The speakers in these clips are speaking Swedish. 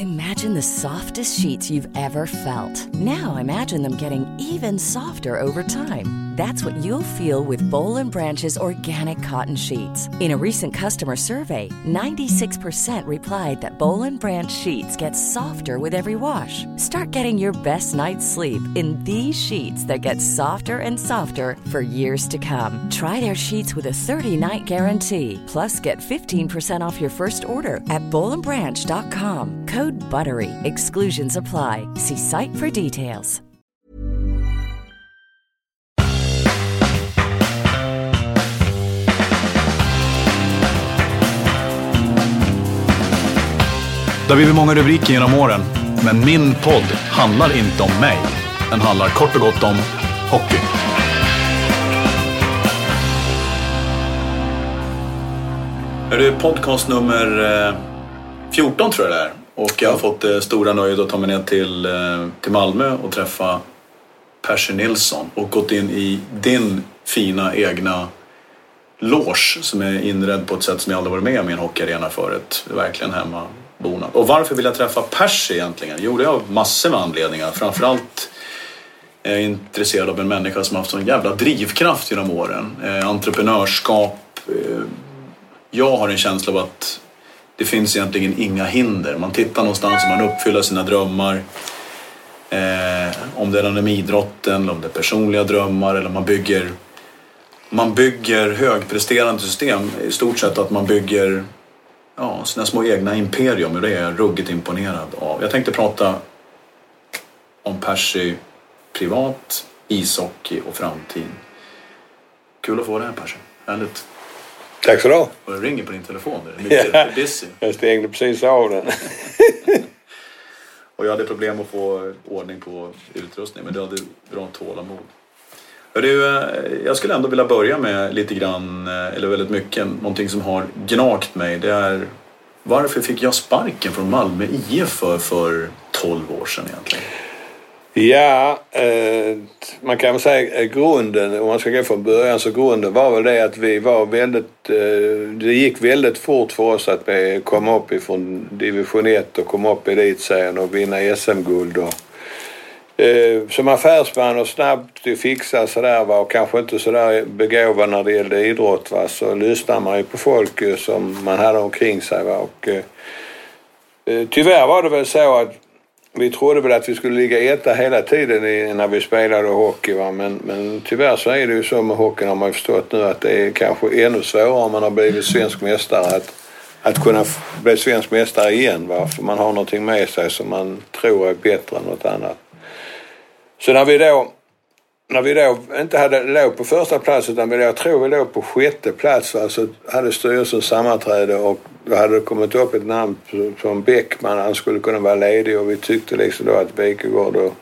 Imagine the softest sheets you've ever felt. Now imagine them getting even softer over time. That's what you'll feel with Boll & Branch's organic cotton sheets. In a recent customer survey, 96% replied that Boll & Branch sheets get softer with every wash. Start getting your best night's sleep in these sheets that get softer and softer for years to come. Try their sheets with a 30-night guarantee. Plus, get 15% off your first order at bollandbranch.com. Code BUTTERY. Exclusions apply. See site for details. Det har blivit många rubriker genom åren, men min podd handlar inte om mig. Den handlar kort och gott om hockey. Det är podcast nummer 14 tror jag det är. Och jag har fått stora nöjet att ta mig ner till Malmö och träffa Percy Nilsson. Och gått in i din fina egna loge som är inredd på ett sätt som jag aldrig varit med om i en hockeyarena förut. Det är verkligen hemma. Och varför vill jag träffa Percy egentligen? Jo, det har massor med anledningar. Framförallt är jag intresserad av en människa som har haft sån jävla drivkraft genom åren. Entreprenörskap. Jag har en känsla av att det finns egentligen inga hinder. Man tittar någonstans och man uppfyller sina drömmar. Om det är den idrotten, eller om det är personliga drömmar. Eller man bygger högpresterande system. I stort sett att man bygger... Ja, sina små egna imperium, och det är jag ruggigt imponerad av. Jag tänkte prata om Percy privat, ishockey och framtid. Kul att få det här, Percy. Härligt. Tack så då. Och det ringer på din telefon. Det är mycket busy. Jag stängde precis av den. Och jag hade problem att få ordning på utrustning, men du hade bra tålamod. Jag skulle ändå vilja börja med lite grann, eller väldigt mycket, någonting som har gnagt mig. Det är, varför fick jag sparken från Malmö IF för 12 år sedan egentligen? Ja, man kan väl säga grunden, om man ska gå från början, så grunden var väl det att vi var väldigt, det gick väldigt fort för oss att komma upp ifrån division 1 och komma upp i elitserien och vinna SM-guld och som affärsman och snabbt fixa sådär var och kanske inte sådär begåvad när det gällde idrott, va, så lyssnar man ju på folk som man hade omkring sig, va, och tyvärr var det väl så att vi trodde väl att vi skulle ligga etta hela tiden när vi spelade hockey, va, men tyvärr så är det ju så med hockeyn, har man ju förstått nu, att det är kanske ännu svårare om man har blivit svensk mästare att kunna bli svensk mästare igen, va, för man har någonting med sig som man tror är bättre än något annat. Så när vi då inte hade låg på första plats, utan vi låg på sjätte plats, alltså hade styrelsen sammanträde och då hade det kommit upp ett namn som Bäckman, han skulle kunna vara ledig, och vi tyckte liksom då att Wikegård och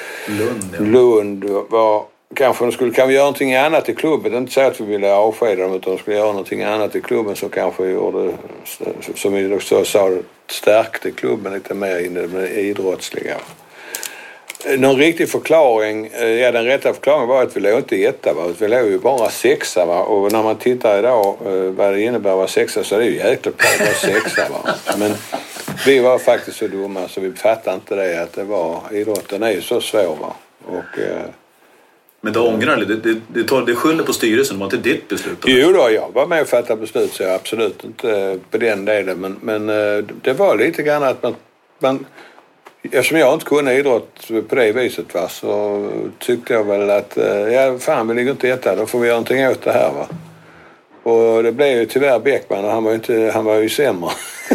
Lund var, kanske de skulle göra någonting annat i klubben. Det är inte så att vi ville avskeda dem, utan de skulle göra någonting annat i klubben som kanske gjorde, som vi också sa, stärkte klubben lite mer in i det idrottsliga. Någon riktig förklaring, den rätta förklaringen var att vi låg inte etta, va? Vi låg ju bara sexa, va? Och när man tittar idag vad det innebär att vara sexa, så är det ju jäkligt bra att vara sexa, va? Men vi var faktiskt så dumma så vi fattade inte det, att det var, idrotten är ju så svår, va? Och, men du ångrar det skyller på styrelsen, det var inte ditt beslut? Jo då, jag var med och fattade beslut, så jag absolut inte på den delen, men det var lite grann att man eftersom jag inte kunde idrott på det viset, va, så tyckte jag väl att vi ligger inte etta, då får vi göra någonting åt det här, va. Och det blev ju tyvärr Bäckman, och han var ju sämre.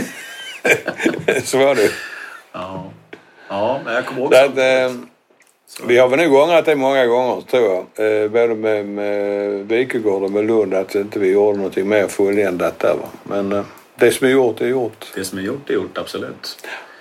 Så var det. Ja, men jag kommer ihåg så. Vi har väl nog ångrat det många gånger, tror jag. Både med Wikegård och med Lund, att inte vi gjorde någonting mer fulländat där, va. Men det som är gjort är gjort. Det som är gjort är gjort, absolut.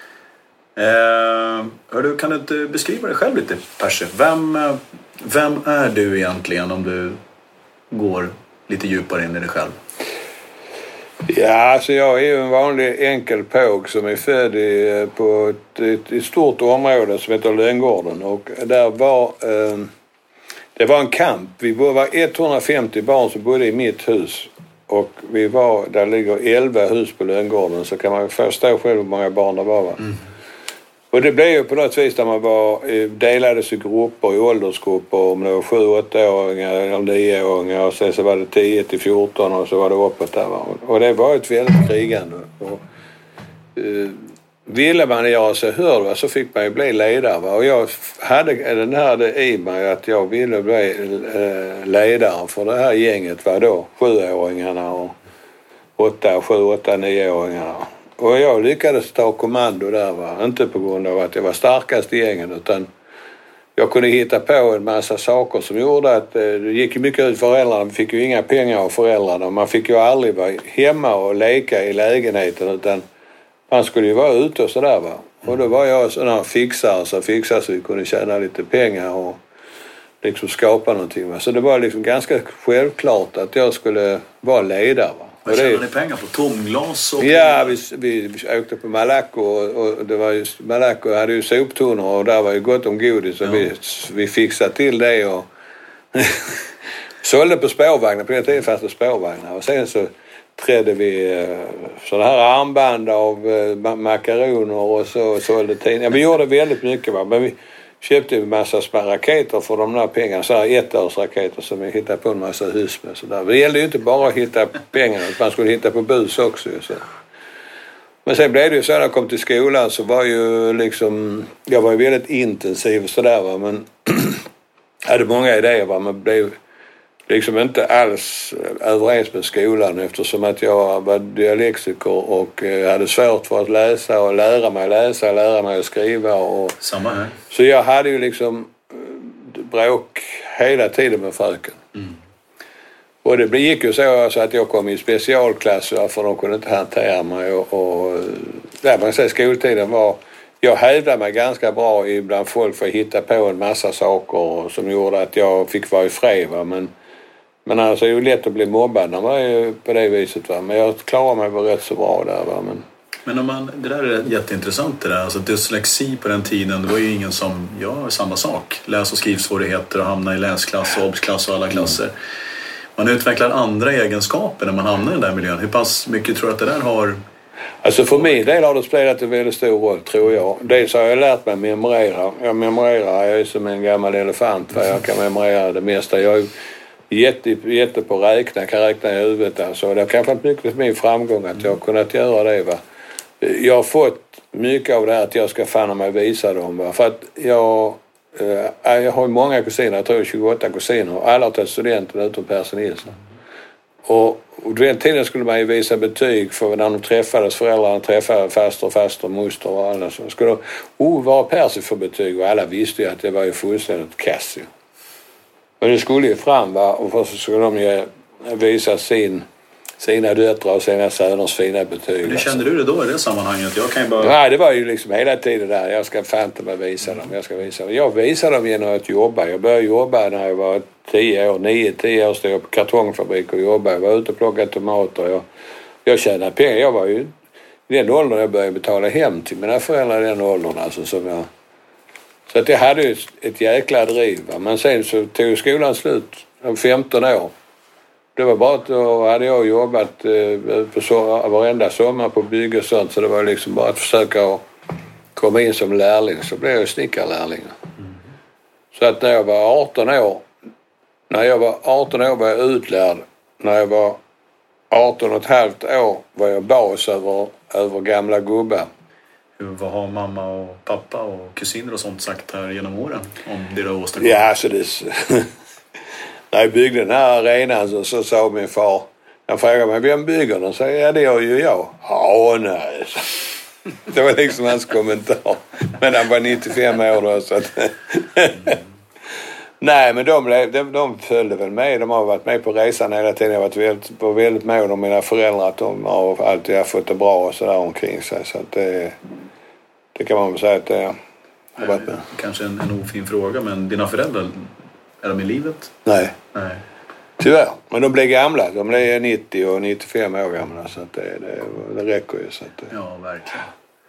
Kan du inte beskriva dig själv lite, Percy? Vem är du egentligen, om du går lite djupare in i dig själv? Ja, alltså jag är ju en vanlig enkel påg som är född på ett stort område som heter Lönngården, och där var det var en kamp. Vi var 150 barn som bodde i mitt hus, och där ligger 11 hus på Lönngården, så kan man förstå själv hur många barn det var, va? Och det blev ju på något vis där man delades i grupper, i åldersgrupper, om det var 7-8-åringar eller 9-åringar och sen så var det 10-14 och så var det uppåt där. Och det var ett väldigt krigande. Och, ville man göra sig hörd så fick man ju bli ledare. Va? Och jag hade i mig att jag ville bli ledare för det här gänget var då 7-åringarna och 7-8-9-åringarna. Och jag lyckades ta kommando där, va? Inte på grund av att jag var starkast i gängen utan jag kunde hitta på en massa saker som gjorde att det gick mycket ut föräldrarna. Vi fick ju inga pengar av föräldrarna. Man fick ju aldrig vara hemma och leka i lägenheten utan man skulle ju vara ute och sådär, va. Och då var jag sån här fixare så vi kunde tjäna lite pengar och liksom skapa någonting, va. Så det var liksom ganska självklart att jag skulle vara ledare, va. Vad tjänade ni pengar på? Tomglas? Och ja, vi åkte på Malaco och det var ju, Malaco hade ju soptunnor och där var ju gott om godis så vi fixade till det och sålde på spårvagnar, på den tiden fanns det spårvagnar och sen så trädde vi sådana här armband av makaroner och så sålde tidningar. Vi gjorde väldigt mycket, va? Men vi köpte en massa små raketer för de där pengarna, så här 1-årsraketer som vi hittade på en massa hus med. Så där. Det gällde ju inte bara att hitta pengar, man skulle hitta på bus också. Så. Men sen blev det ju så när jag kom till skolan så var ju liksom, jag var ju väldigt intensiv sådär, va, men hade många idéer, va, men blev liksom inte alls överens med skolan eftersom att jag var dialektiker och hade svårt för att läsa och lära mig att skriva. Och samma här. Så jag hade ju liksom bråk hela tiden med fröken. Mm. Och det gick ju så att jag kom i specialklass för de kunde inte hantera mig och där man säger skoltiden var, jag hävdade mig ganska bra ibland folk för att hitta på en massa saker som gjorde att jag fick vara i fred, va? Men alltså det är ju lätt att bli mobbad när man är på det viset, va? Men jag klarar mig väl rätt så bra där, va? Men om man, det där är jätteintressant det där. Alltså dyslexi på den tiden, det var ju ingen som gör samma sak. Läs- och skrivsvårigheter och hamna i läsklass och obsklass och alla klasser. Man utvecklar andra egenskaper när man hamnar i den där miljön. Hur pass mycket tror du att det där har... Alltså för min del har det spelat en väldigt stor roll, tror jag. Dels har jag lärt mig memorera. Jag är som en gammal elefant, för jag kan memorera det mesta. Jag är jätte på räkna, kan räkna i huvudet. Alltså. Det har kanske inte mycket min framgång att jag har kunnat göra det, va. Jag har fått mycket av det här att jag ska fan mig visa dem, va. För att jag har många kusiner, jag tror 28 kusiner. Alla har tagit studenten utom Per Nilsson. Och den tiden skulle man ju visa betyg för när de träffades, föräldrarna träffade faster, moster och alla. Så skulle vad har Percy för betyg? Och alla visste ju att det var ju fullständigt kass. Och det skulle ju fram, va, och så skulle de ju visa sina döttrar och sina söners fina betyg. Hur kände du det då i det sammanhanget? Jag kan ju bara... Nej, det var ju liksom hela tiden där. Jag ska fan inte bara visa dem. Jag visade dem genom att jobba. Jag började jobba när jag var 9-10 år. Stod jag på kartongfabrik och jobbade. Jag var ute och plockade tomater. Jag tjänade pengar. Jag var ju i den åldern jag började betala hem till mina föräldrar i den åldern. Alltså, som jag... Så att jag hade ju ett jäkla driv. Va? Men sen så tog skolan slut. 15 år. Det var bara att då hade jag jobbat på varenda sommar på bygge och sånt. Så det var liksom bara att försöka komma in som lärling. Så blev jag snickarlärling. Mm. Så att när jag var 18 år var jag utlärd. När jag var 18,5 år var jag bas över gamla gubbar. Vad har mamma och pappa och kusiner och sånt sagt här genom åren om det du har åstadkommit? Ja, alltså det... När jag byggde den här arenan så sa min far, han frågade mig, vem bygger den? Så ja, det gör ju jag. Ja, nej. Det var liksom hans kommentar. Men han var 95 år då, så att... Nej, men de följde väl med. De har varit med på resan hela tiden. Jag har varit väldigt med om mina föräldrar, att de har alltid fått det bra och sådär omkring sig. Så att det kan man väl säga att det har varit med. Kanske en ofin fråga, men dina föräldrar, är de i livet? Nej. Tyvärr. Men de blev gamla. De blev 90 och 95 år gamla. Så att det räcker ju. Så att, ja, verkligen.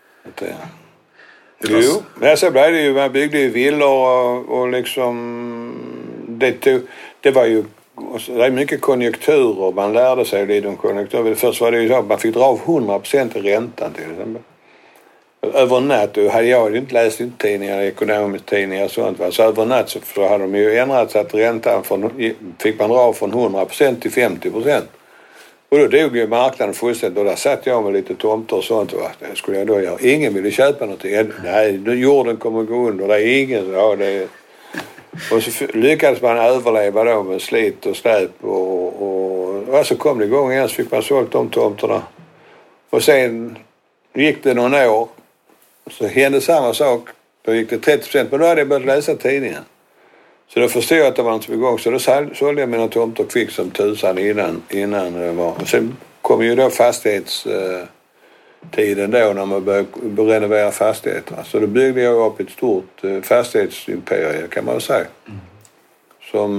Jo, men så blev det ju. Man byggde ju villor och liksom... Det var ju... Det är mycket konjunkturer. Man lärde sig lite om konjunkturer. Först var det ju så att man fick dra av 100% i räntan till exempel. över natt, och hade jag inte läst tidningar, ekonomiska tidningar och sånt, va? Så över natt så hade de ju ändrat så att räntan fick man dra från 100% till 50%. Och då dog ju marknaden fullständigt, och där satt jag med lite tomter och sånt. Och det skulle jag då göra. Ingen ville köpa någonting. Nej, jorden kommer gå under. Det är ingen. Ja, Och så lyckades man överleva då med slit och släp. Och så kom det igång igen, så fick man sålt de tomterna. Och sen gick det några år. Så hände samma sak. Då gick det 30%, men då hade jag börjat läsa tidningen. Så då förstod jag att det var inte så igång. Så då sålde jag mina tomter kvick som tusan innan det var. Och sen kom ju då fastighetstiden då när man började renovera fastigheter. Så då byggde jag upp ett stort fastighetsimperie, kan man säga. Som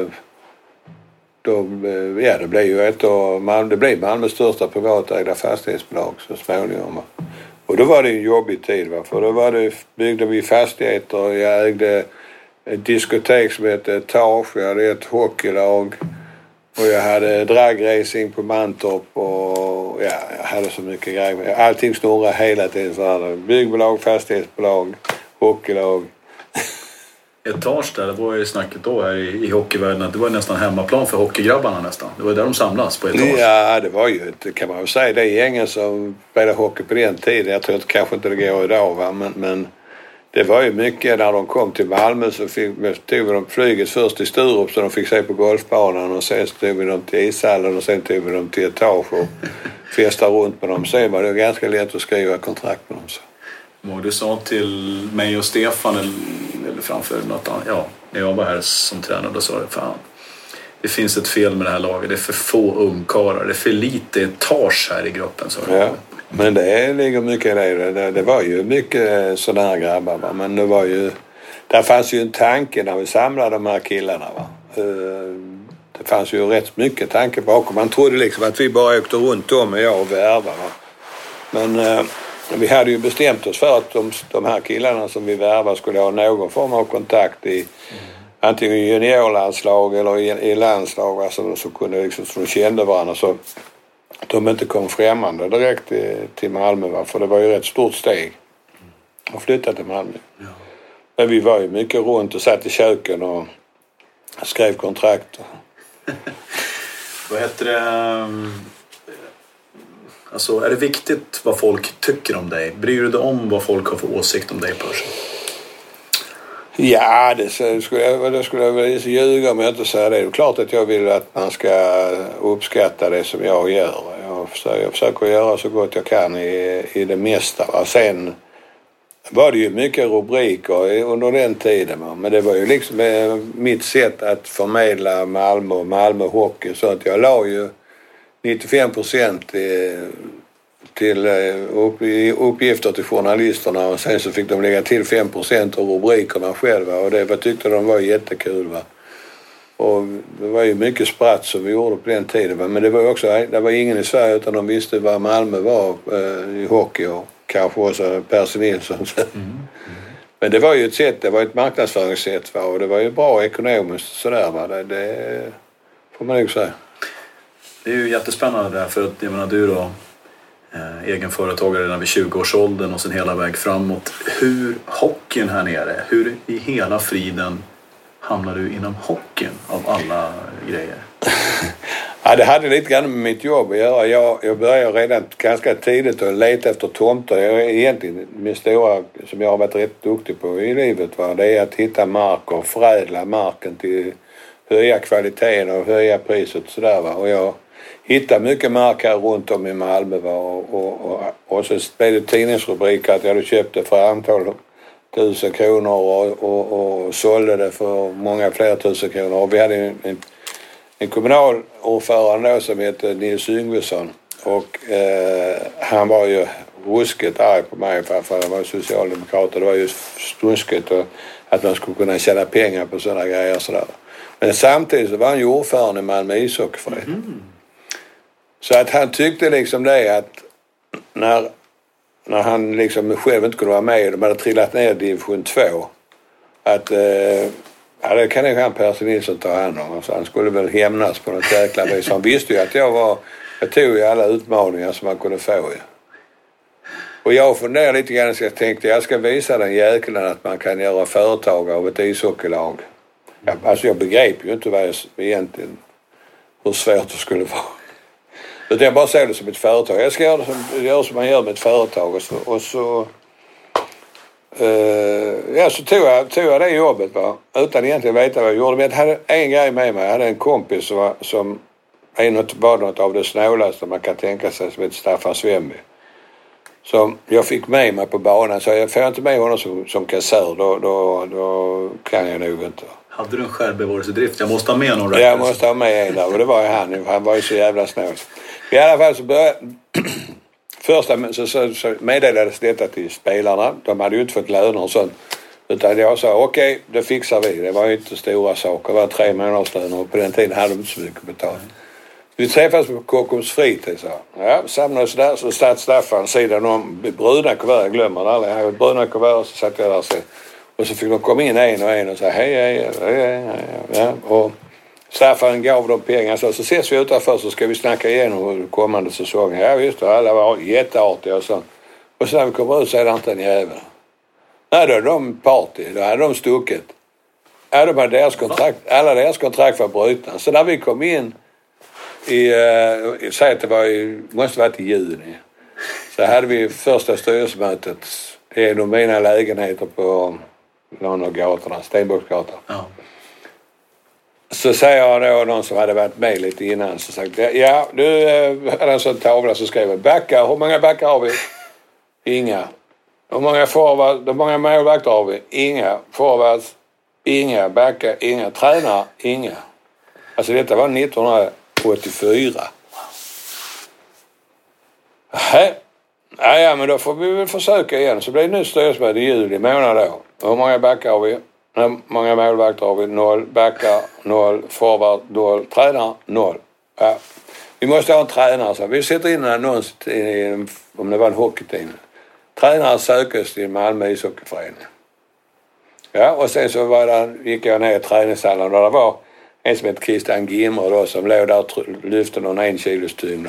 då blev ju det blev Malmös största privatägda fastighetsbolag så småningom. Och då var det en jobbig tid, va? För då byggde vi fastigheter, och jag ägde ett diskotek som hette Etage, jag hade ett hockeylag och jag hade dragracing på Mantorp, och jag hade så mycket grejer. Allting snurrade hela tiden. Så hade byggbolag, fastighetsbolag, hockeylag. Etage där, det var ju snacket då här i hockeyvärlden att det var nästan hemmaplan för hockeygrabbarna nästan. Det var där de samlas på Etage. Ja, det var ju, kan man ju säga, det är gängen som spelade hockey på den tiden. Jag tror att kanske inte det går idag, va? Men det var ju mycket när de kom till Malmö, så tog vi dem flyget först till Sturup så de fick se på golfbanan, och sen tog vi dem till ishallen, och sen tog vi dem till Etage och festade runt med dem. Sen var det ganska lätt att skriva kontrakt med dem. Så. Du sa till mig och Stefan eller framför något annat, när jag var här som tränare, då sa det, fan, det finns ett fel med det här laget, det är för få ungkarlar, det är för lite etage här i gruppen. Så. Ja, men det ligger mycket i det. Det var ju mycket sådana här grabbar, va? Men det var ju, där fanns ju en tanke när vi samlade de här killarna, va? Det fanns ju rätt mycket tanke bakom. Man trodde liksom att vi bara åkte runt om, jag och värva, va? Men vi hade ju bestämt oss för att de här killarna som vi värvade skulle ha någon form av kontakt i antingen juniorlandslag eller i landslag, alltså, så kunde liksom, så de kände varandra, så de inte kom främmande direkt till Malmö, va? För det var ju ett stort steg att flytta till Malmö. Ja. Men vi var ju mycket runt och satt i köken och skrev kontrakt. Vad heter det? Alltså, är det viktigt vad folk tycker om dig? Bryr du dig om vad folk har för åsikt om dig, Percy? Ja, det skulle jag väl ljuga om jag inte säger det. Det är klart att jag vill att man ska uppskatta det som jag gör. Jag försöker göra så gott jag kan i det mesta. Va? Sen var det ju mycket rubriker under den tiden. Va? Men det var ju liksom mitt sätt att förmedla Malmö hockey. Så att jag la ju 95% till uppgifter till journalisterna, och sen så fick de lägga till 5% av rubrikerna själva, och det tyckte de var jättekul, va. Och det var ju mycket spratt som vi gjorde på den tiden, va? Men det var också, det var ingen i Sverige utan de visste vad Malmö var i hockey, och kanske också Percy Nilsson. Men det var ju ett sätt, det var ett marknadsföringssätt, va? Och det var ju bra ekonomiskt sådär, va. Det får man nog säga. Det är ju jättespännande där, för att jag menar, du då egen företagare redan vid 20-årsåldern och sen hela väg framåt. Hur hockeyn här nere, hur i hela friden hamnar du inom hockeyn av alla grejer? Ja, det hade lite grann med mitt jobb att göra. Jag började redan ganska tidigt att leta efter tomter. Egentligen min stora, som jag har varit rätt duktig på i livet, det är att hitta mark och förädla marken till höja kvaliteten och höja priset sådär, va. Och jag hittade mycket mark här runt om i Malmö, va. Och så blev det tidningsrubriker att jag hade köpt det för antal 1000 kronor och sålde det för många fler tusen kronor. Och vi hade en kommunalordförande då som hette Nils Yngvesson, och han var ju ruskigt arg på mig för han var socialdemokrat, och det var ju ruskigt att man skulle kunna tjäna pengar på sådana grejer sådär. Men samtidigt så var han ju ordförande i Malmö ishockeyförening. Så att han tyckte liksom det att när han liksom själv inte kunde vara med, de hade trillat ner i division 2, att det kan ju han Percy Nilsson ta hand om. Alltså, han skulle väl hämnas på något jäkla vis. Han visste ju att jag tog ju alla utmaningar som man kunde få. Ja. Och jag funderar lite grann, så jag tänkte jag ska visa den jäkeln att man kan göra företag av ett ishockeylag. Alltså jag begrep ju inte egentligen hur svårt det skulle vara. Utan jag bara ser det som ett företag. Jag ska göra som man gör med ett företag. Och så tog jag det jobbet, va? Utan egentligen veta vad jag gjorde. Men jag hade en grej med mig. Jag hade en kompis som var något av det snålaste man kan tänka sig, som heter Staffan Svemby. Så jag fick med mig på banan. Så jag får inte med honom som kassör. Då kan jag nog inte. Hade du en självbevarelsedrift? Jag måste ha med någon. Jag måste ha med en där. Och det var ju han. Han var ju så jävla snål. I alla fall så började... Första så meddelades detta till spelarna. De hade ju inte fått löner och sånt. Utan jag sa okej, det fixar vi. Det var ju inte stora saker. Det var 3 månadslöner och på den tiden hade de inte så mycket betalt. Vi träffades på Kockums fritid, så. Ja, samlades där, så satt Staffan sidan om bruna kuvert, jag glömmer det aldrig. Jag hade bruna kuvert, så satt jag där och så fick de komma in en och säga hej. Ja. Och Staffan gav dem pengar, så ses vi utanför så ska vi snacka igenom kommande säsongen. Ja visst, alla var jätteartiga och så. Och sen när vi kommer ut så är det inte en jävel. Nej, då hade de party, då hade de stuckit. Ja, de hade alla deras kontrakt var brutna. Så när vi kom in säg att det måste varit i juni. Så hade vi första styrelsemötet i en av mina lägenheter på någon av gatorna, Stenbocksgatan. Ja. Så säger jag då någon som hade varit med lite innan, så sagt ja, du hade en sån tavla så skrev backar, hur många backar har vi? Inga. Hur många målvakter har vi? Inga. Forwards? Inga. Backar? Inga. Tränare? Inga. Alltså detta var 1984. Ja, men då får vi väl försöka igen. Så blir det nu styrelsemöte i juli månad då. Hur många backar har vi? Hur många målvakter har vi? 0 backar, 0 forward, 0 tränare, 0. Ja. Vi måste ha en tränare. Så vi sätter in en annons om det var en hockeyteam. Tränare sökes till Malmö ishockeyförening. Ja, och sen så gick jag ner i träningshallen och det var en som hette Christian Gimmer då, som låg där och lyfte någon 1 kilos tyngd.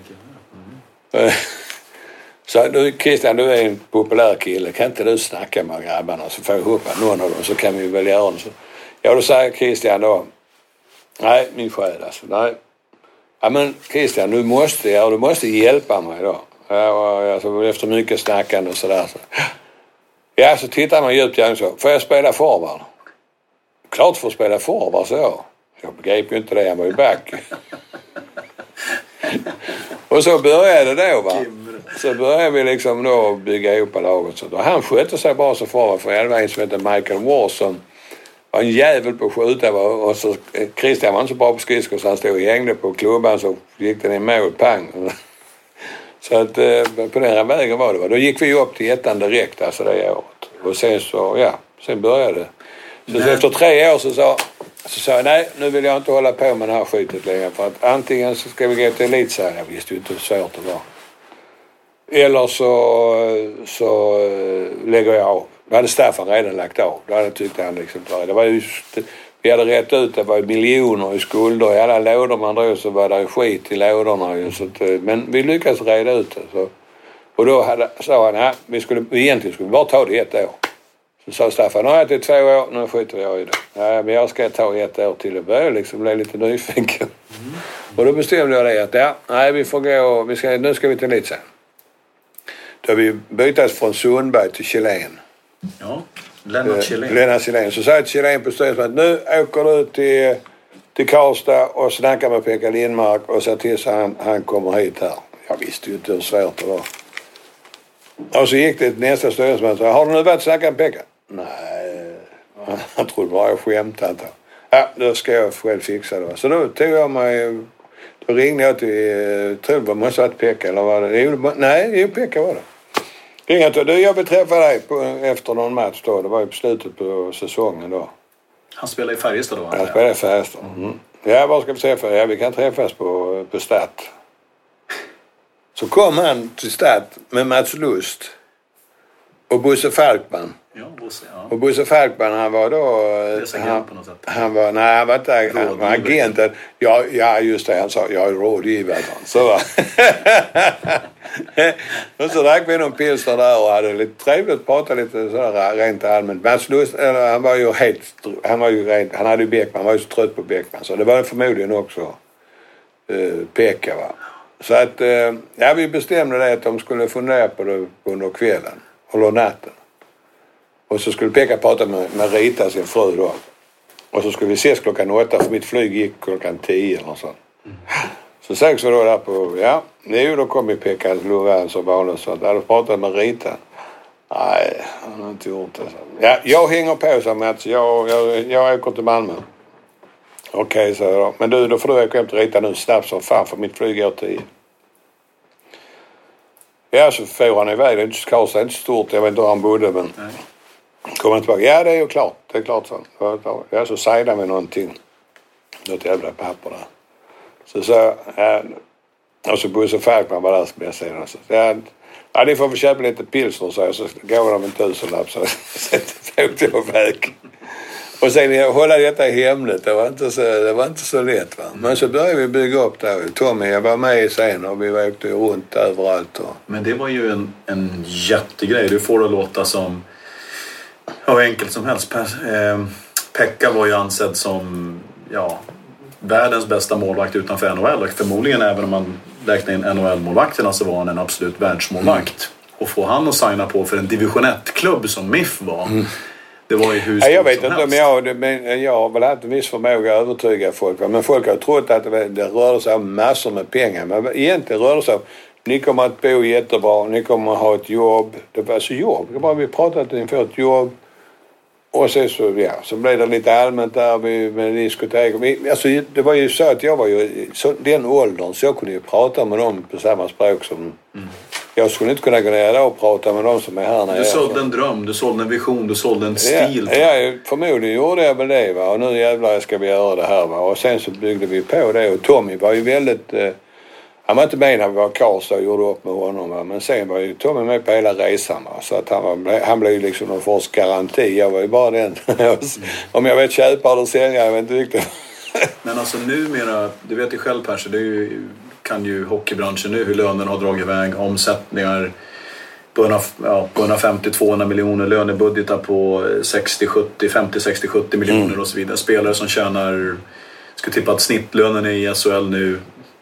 Så du, Christian, du är en populär kille. Kan inte du snacka med grabbarna så får jag ihop någon av dem så kan vi väl göra det. Så. Ja, då säger Christian då. Nej, min själ alltså. Nej. Ja, men Christian, du måste hjälpa mig då. Ja, alltså, efter mycket snackande och sådär. Så. Ja, så tittar man djupt igen så. Får jag spela forward? Klart får spela forward, så. Jag begrep ju inte det, jag var ju back. Och så började det då, va. Så började vi liksom då bygga ihop laget. Och han skötte sig bara så forward. För det var en som hette Michael Warson. Var en jävel på att skjuta. Och så Christian var inte så bra på skridskor så han stod och hängde på klubban så gick den i mål, pang. Så att på den vägen var det. Då gick vi upp till ettan direkt, alltså det året. Och sen så, ja, sen började det. Så efter 3 år så sa jag, nej, nu vill jag inte hålla på med det här skitet längre. För att antingen så ska vi gå till elitserien. Jag visste ju inte hur svårt det var. Eller så lägger jag av. Då hade Staffan redan lagt av. Då hade tyckte han liksom, det var just, vi hade rätt ut, det var miljoner i skulder. I alla lådor man drog så var det skit i lådorna. Så att, men vi lyckades reda ut det. Så. Och då sa han, nej, egentligen skulle vi bara ta det 1 år. Så sa Staffan, nu har jag till 2 år, nu skiter jag i det. Nej, men jag ska ta 1 år till och börja liksom bli lite nyfiken. Och då bestämde jag det att, ja, nej, vi får gå, nu ska vi till elitserien. Då vi byttes från Sundberg till Kjellén. Ja, Lennart Kjellén. Så sa jag till Kjellén på styrelsen att nu åker du till Karlstad och snackar med Pekka Lindmark och så till så han kommer hit här. Jag visste ju inte hur svårt det var. Och så gick det till nästa styrelsemöte. Har du nu varit snacka med Pekka? Nej, han trodde bara jag skämtade. Ja, då ska jag själv fixa det. Så då tog jag mig, då ringde jag till, tror det måste ha varit Pekka eller var det? Nej, Pekka var det. Ringde till, jag vill träffa dig efter någon match då. Det var ju på slutet på säsongen då. Han spelade i Färjestad då? Han spelade i Färjestad. Mm. Ja, vad ska vi träffa? Ja, vi kan träffas på Stad. Så kom han till Stad med Mats Lust. Och Bosse Falkman. Ja, Bosse, ja. Och Bosse Falkman, han var då... Agent på något sätt. Han var inte han var agenten. Ja, just det. Han sa, jag är rådgivare. Så va. Och så drack vi någon pilsner där och hade lite trevligt, pratade lite sådär rent allmänt. Mats Lust, han var ju han hade ju Bäckman, han var ju så trött på Bäckman. Så det var förmodligen också Pekka, va. Så att, vi bestämde det att de skulle fundera på det under kvällen. Eller natten. Och så skulle Pekka prata med Rita, sin fru då. Och så skulle vi ses 8:00 för mitt flyg gick 10:00 eller så. Så sägs så då där på, då kom ju Pekka Lovén så vanligt så att jag hade pratat med Rita. Nej, han har inte gjort det. Så. Ja, jag hänger på så Mats, jag åker till Malmö. Okej, så då. Men du, då får du åka hem till Rita nu snabbt som fan för mitt flyg går 10:00. Ja, så får han iväg. Det är inte Karlstad, inte stort. Jag vet inte hur han bodde, men... Kommer han tillbaka? Ja, det är ju klart. Det är klart så. Ja, så säger vi någonting. Något jävla papper där. Så och så Bosse Falkman var där som jag säger. Så, ja, det får vi köpa lite pilsner så går de en 1000-lapp så åkte jag iväg. Och sen hålla detta hemligt, det var inte så lätt, va. Men så började vi bygga upp där. Tommy, jag var med sen och vi åkte runt överallt. Men det var ju en jättegrej. Du får det låta som hur enkelt som helst. Pekka var ju ansedd som världens bästa målvakt utanför NHL. Och förmodligen även om man räknar in NHL-målvakterna så var han en absolut världsmålvakt. Och få han att signa på för en division 1-klubb som MIF var... Det var ju hur jag vet inte om jag har väl haft en viss förmåga att övertyga folk. Men folk har trott att det rörde sig om massor med pengar. Men egentligen rörde det sig om ni kommer att bo jättebra, ni kommer att ha ett jobb. Det var alltså jobb. Det var vi pratade att ni får ett jobb. Och sen så blev det lite allmänt där med diskotek. Alltså det var ju så att jag var ju den åldern så jag kunde ju prata med dem på samma språk som... Jag skulle inte kunna gå ner där och prata med dem som är här när du sålde en dröm, du sålde en vision, du sålde en stil. Ja, förmodligen gjorde jag väl det, va. Och nu jävlar ska vi göra det här, va. Och sen så byggde vi på det. Och Tommy var ju väldigt... han var inte med när vi var Karlstad och gjorde upp med honom, va. Men sen var ju Tommy med på hela resan, va. Så att han blev ju liksom någon sorts garanti. Jag var ju bara den. Om jag vet köpa eller sälja, jag vet inte riktigt. Men alltså numera, du vet ju själv Percy, det är ju... kan ju hockeybranschen nu, hur lönen har dragit iväg, omsättningar på 150-200 miljoner, lönebudgetar på 50-60-70 miljoner och så vidare. Spelare som tjänar, ska tippa att snittlönen i SHL nu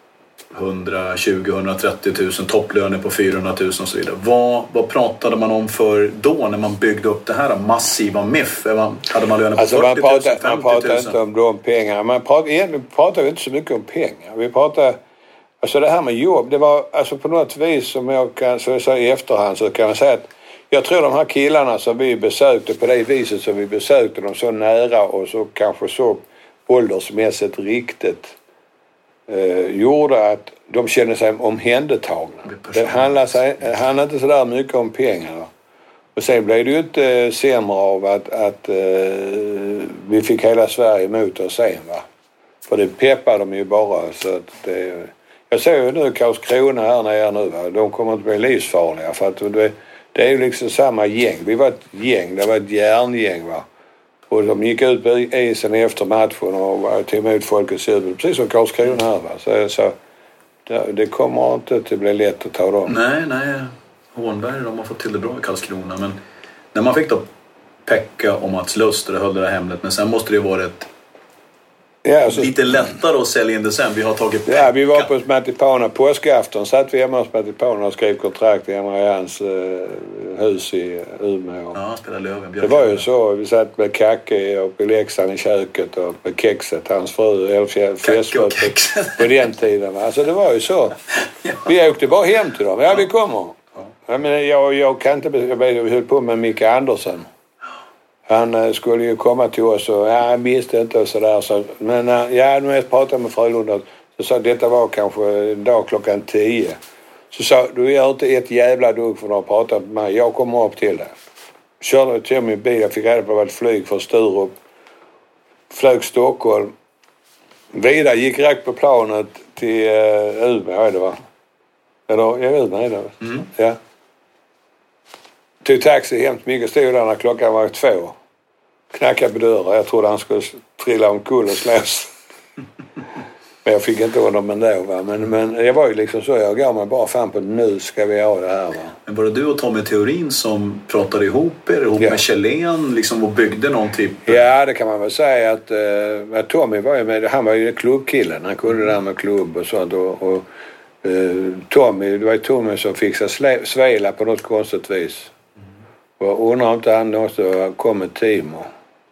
120-130 000, topplöner på 400 000 och så vidare. Vad pratade man om för då när man byggde upp det här massiva MIF? Hade man löner på 40 000, 50 000? Man pratade inte om de pengarna. Egentligen pratade vi inte så mycket om pengar. Vi pratade... Alltså det här med jobb, det var alltså på något vis som jag kan säga i efterhand så kan man säga att jag tror de här killarna som vi besökte på det viset som vi besökte dem så nära och så kanske så åldersmässigt riktigt gjorde att de kände sig omhändertagna. Det handlade inte så där mycket om pengar. Och sen blev det ju inte sämre av att vi fick hela Sverige emot oss sen, va. För det peppade de ju bara så att det... Jag ser ju nu Karlskrona här nere nu, va? De kommer att bli livsfarliga för att det är ju liksom samma gäng. Vi var ett gäng, det var ett järngäng, va. Och de gick ut på isen efter matchen och tog emot folkets jubel, precis som Karlskrona här, va. Så det kommer inte att bli lätt att ta dem. Nej. Hornberg, de har fått till det bra i Karlskrona, men när man fick då Pekka och Mats Lust och det höll det där hemlet, men sen måste det ju vara lite lättare att sälja in det sen. Vi har tagit Pekka. Ja, vi var på Smatipana påskafton. Satt vi hemma hos Smatipana och skrev kontrakt i Marians hus i Umeå. Ja, spelade Löven. Det var ju så. Vi satt med Kacke och i Leksand i köket och med Kexet, hans fru. På den tiden. Alltså det var ju så. Ja. Vi åkte bara hem till dem. Ja, vi kommer. Ja, men jag kan inte... Jag höll på med Micke Andersson. Han skulle ju komma till oss och han visste inte och sådär. Så, men nu har jag pratat med Frölunda så sa detta var kanske en dag 10:00. Så sa du gör inte ett jävla dugg för att ha pratat med mig. Jag kommer upp till det. Körde till min bil. Jag fick reda på ett flyg från Sturup. Flög Stockholm. Vidare gick rakt på planet till Umeå, är det, va? Eller Umeå är det. Ja. tog taxi hemskt mycket, stod där när klockan var 2. Knackade på dörren. Jag trodde han skulle trilla omkull och slås. Men jag fick inte honom ändå. Va? Men jag var ju liksom så. Jag gav mig bara fan på nu ska vi ha det här. Va? Men var det du och Tommy Theorin som pratade ihop med Kjellén liksom, och byggde någon typ? Ja, det kan man väl säga att Tommy var ju med. Han var ju klubbkillen. Han kunde det där med klubb och sånt. Och Tommy, det var ju Tommy som fixade Svela på något konstigt vis. Och undrar om inte han också kom med Timo.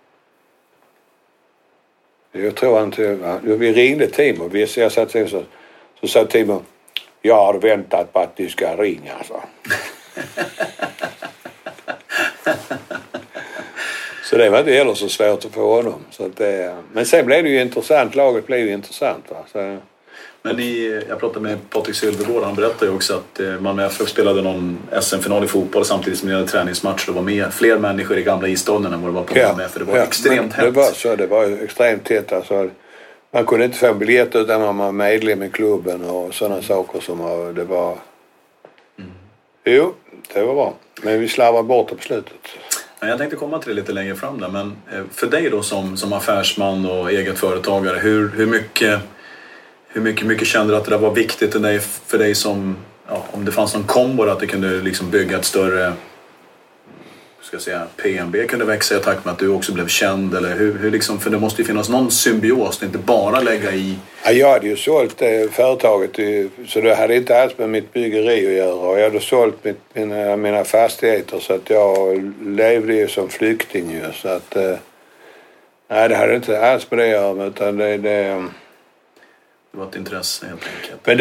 Jag tror han vi ringde Timo. Jag satt så sa Timo, jag har väntat på att du ska ringa. Så det var inte heller så svårt att få honom. Så att men sen blev det ju intressant. Laget blev ju intressant. Va? Så, men jag pratade med Patrik Sylvegård. Han berättade ju också att Malmö FF spelade någon SM-final i fotboll samtidigt som det var träningsmatch. Det var med fler människor i gamla isstadion än vad det var på Malmö FF. Det var extremt hett. Det var ju extremt hett. Alltså, man kunde inte få biljett utan man var medlem i klubben och sådana saker som det var... Jo, det var bra. Men vi slarvade bort det på slutet. Jag tänkte komma till det lite längre fram där. Men för dig då som affärsman och eget företagare, hur mycket kände du att det där var viktigt för dig som, om det fanns någon kombo att det kunde liksom bygga ett större, PNB kunde växa i takt med att du också blev känd, eller hur liksom, för det måste ju finnas någon symbios, inte bara lägga i... Ja, jag hade ju sålt företaget så det hade inte alls med mitt byggeri att göra, och jag hade sålt mina fastigheter så att jag levde ju som flykting ju, så att nej, det hade inte alls med det att göra, utan det var ett intresse helt enkelt. Men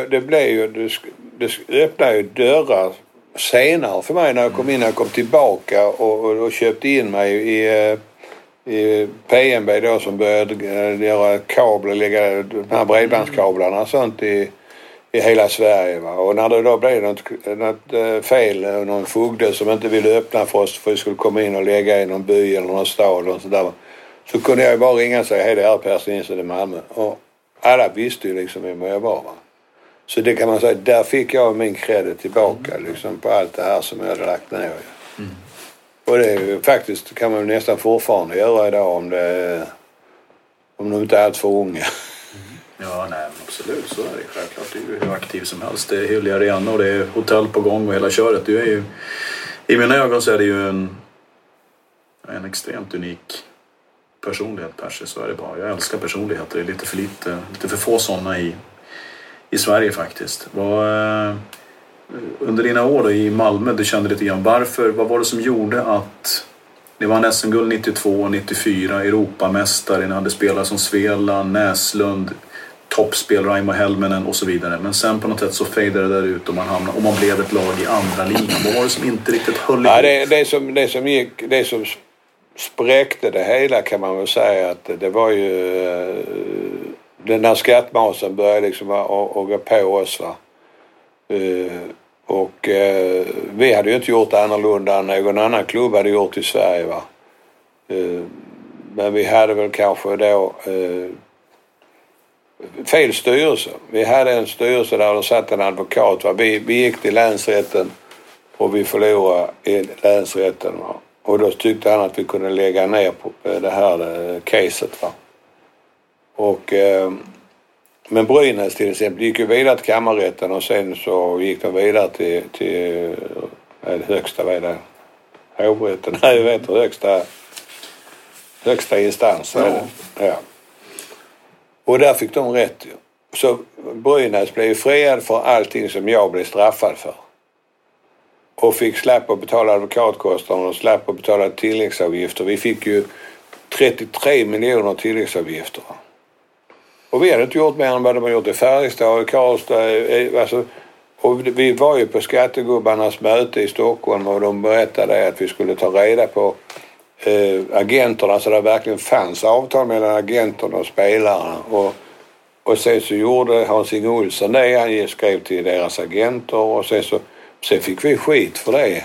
det öppnade ju dörrar senare för mig när jag kom in. Jag kom tillbaka och köpte in mig i PNB då, som började göra kablar, lägga de här bredbandskablarna och sånt i hela Sverige. Va? Och när det då blev något fel och någon fogde som inte ville öppna för oss för att vi skulle komma in och lägga i någon by eller någon stad och sådär, så kunde jag bara ringa och säga hej, det är Per Nilsson i Malmö. Och alla visste ju liksom vem jag var. Va? Så det kan man säga, där fick jag min credit tillbaka liksom, på allt det här som jag hade lagt ner. Mm. Och det är ju, faktiskt kan man nästan fortfarande göra idag om de inte är allt för unga. Ja, nej, absolut, så är det självklart. Det är ju hur aktiv som helst. Det är Hyllie Arena och det är hotell på gång och hela köret. Det är ju, i mina ögon så är det ju en extremt unik personlighet, Percy, så är det bara. Jag älskar personligheter. Det är lite för få sådana i Sverige faktiskt. Under dina år då i Malmö, du kände lite grann vad var det som gjorde att ni vann SM-guld 92 och 94, Europamästare, ni hade spelare som Svela, Näslund, toppspel, Raimo Helminen och så vidare. Men sen på något sätt så fejdade det där ut och man blev ett lag i andra ligan. Vad var det som inte riktigt höll ihop? Det som spräckte det hela kan man väl säga att det var ju den där skattmasen började liksom att gå på oss, va. Och vi hade ju inte gjort annorlunda än någon annan klubb hade gjort i Sverige, va. Men vi hade väl kanske då fel styrelse. Vi hade en styrelse där det satt en advokat, va. Vi gick till länsrätten och vi förlorade i länsrätten, va. Och då tyckte han att vi kunde lägga ner på det här caset, va. Och men Brynäs till exempel gick ju vidare till kammarrätten och sen så gick de vidare till högsta, vad är det? Hovrätten, nej, jag vet, högsta instans. Ja. Och där fick de rätt ju. Så Brynäs blev friad för allting som jag blev straffad för. Och fick släppa att betala advokatkostnader och släppa att betala tilläggsavgifter. Vi fick ju 33 miljoner tilläggsavgifter. Och vi hade inte gjort mer än vad de har gjort i Färjestad och Karlstad. Alltså, och vi var ju på skattegubbarnas möte i Stockholm och de berättade att vi skulle ta reda på agenterna, så det verkligen fanns avtal mellan agenterna och spelarna. Och sen så gjorde Hans-Inge Olsson det, han skrev till deras agenter och sen fick vi skit för det.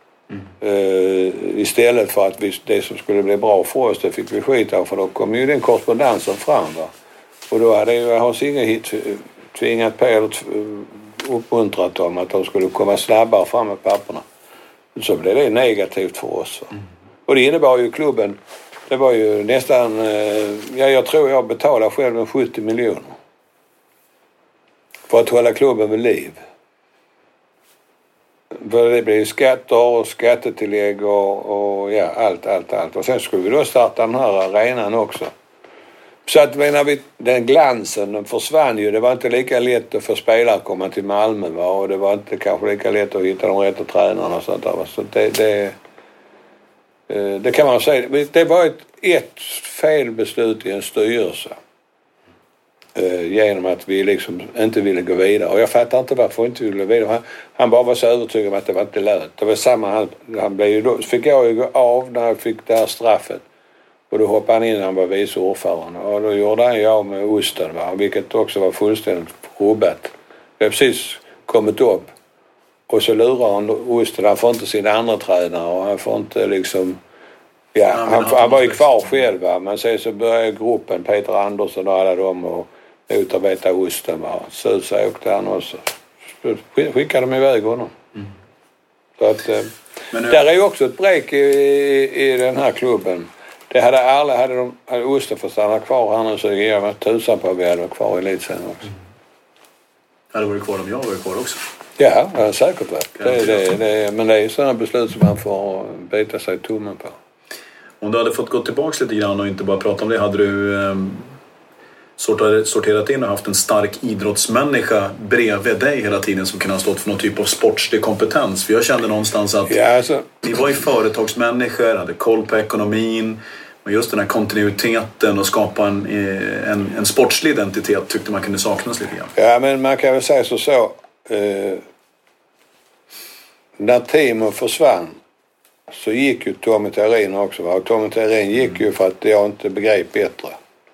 Istället för att det som skulle bli bra för oss, det fick vi skit av, för då kom ju den korrespondensen fram, va. Och då hade ju Hans-Inge tvingat på eller uppmuntrat dem att de skulle komma snabbare fram med papperna. så blev det negativt för oss. Och det innebar ju klubben, det var ju nästan, jag tror jag betalade själv 70 miljoner för att hålla klubben vid liv. För det blev skatter och skattetillägg och ja, allt. Och sen skulle vi då starta den här arenan också. Så att den glansen den försvann ju. Det var inte lika lätt att få spelare att komma till Malmö, va? Och det var inte kanske lika lätt att hitta de rätta tränarna och sånt där. Så det kan man säga. Det var ett felbeslut i en styrelse. Genom att vi liksom inte ville gå vidare. Och jag fattar inte varför vi inte ville gå vidare. Han bara var så övertygad om att det var inte lönt. Det var samma, han blev ju då, fick jag ju gå av när jag fick det här straffet. Och då hoppade han in när han var vice ordförande. Och då gjorde han ju av med osten, va? Vilket också var fullständigt rubbat. Vi har precis kommit upp. Och så lurar han osten. Han får inte sin andra tränare och han får inte liksom... Ja, han var ju kvar själv, va? Men sen så började gruppen, Peter Andersson och alla dem och utarbeta osten, va? Så åkte han också. Så skickade de iväg honom. Så att... där är ju också ett break i den här klubben. Det hade osten fått stanna kvar här nu så jag var tusan på att vi hade kvar i elitserien också. Hade varit kvar om jag var kvar också? Ja, det har säkert varit. Men det är sådana beslut som man får bita sig tummen på. Om du hade fått gå tillbaka lite grann och inte bara prata om det, hade du sorterat in och haft en stark idrottsmänniska bredvid dig hela tiden som kunde ha stått för någon typ av sportslig kompetens? För jag kände någonstans att ni var ju företagsmänniskor, hade koll på ekonomin, och just den här kontinuiteten och skapa en sportslig identitet tyckte man kunde saknas lite grann. Ja, men man kan väl säga så. När Timo försvann så gick ju Tommy Therin också. Va? Och Tommy Therin gick ju för att jag inte begrep bättre.